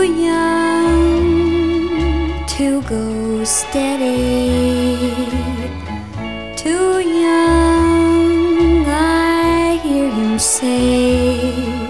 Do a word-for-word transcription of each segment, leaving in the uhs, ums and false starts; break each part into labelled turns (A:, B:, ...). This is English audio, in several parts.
A: young to go steady, too young, I hear him say.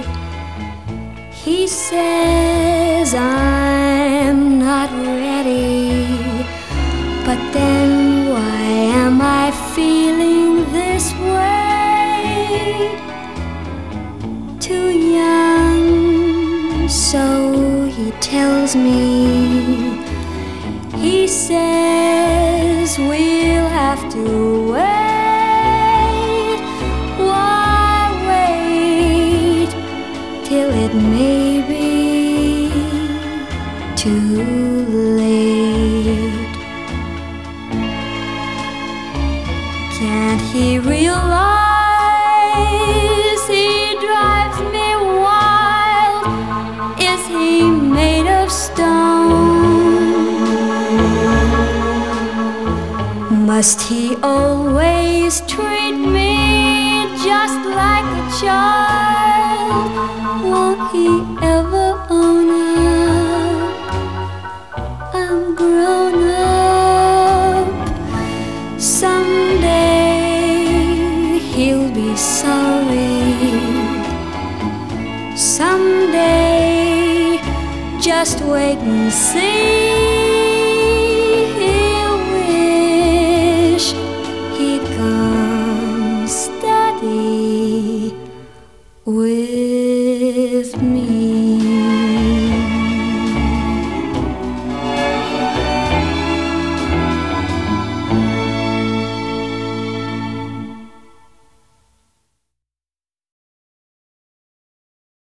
A: He says I'm not ready, but then why am I feeling this way? Too young, so he tells me. He says we'll have to wait. Why wait till it may be too late? Can't he realize he drives me wild? Is he made of stone? Must he always treat me just like a child? Won't he ever own up? I'm grown up. Someday he'll be sorry. Someday, just wait and see.